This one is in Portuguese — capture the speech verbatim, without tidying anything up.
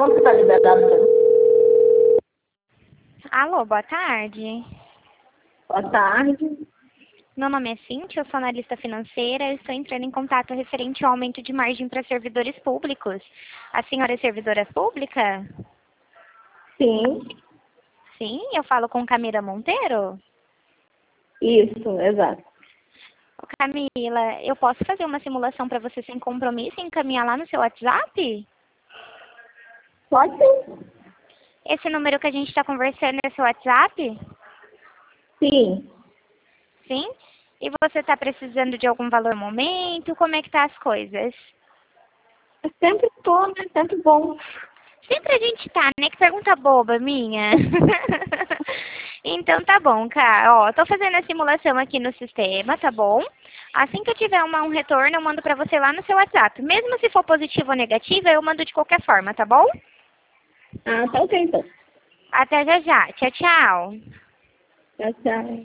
Como que tá liberado? Alô, boa tarde. Boa tarde. Meu nome é Cíntia, eu sou analista financeira. Eu estou entrando em contato referente ao aumento de margem para servidores públicos. A senhora é servidora pública? Sim, Sim, eu falo com Camila Monteiro? isso, exato. Ô, Camila, eu posso fazer uma simulação para você sem compromisso e encaminhar lá no seu WhatsApp? Pode sim. Esse número que a gente está conversando é seu WhatsApp? Sim. Sim? E você está precisando de algum valor no momento? Como é que tá as coisas? Eu sempre tô, né? Sempre bom. Sempre a gente tá, né? Que pergunta boba minha. Então tá bom, cara. Ó, tô fazendo a simulação aqui no sistema, tá bom? Assim que eu tiver uma, um retorno, eu mando pra você lá no seu WhatsApp. Mesmo se for positivo ou negativo, eu mando de qualquer forma, tá bom? Ah, tá ok então. Até já já. Tchau, tchau. Tchau, tchau.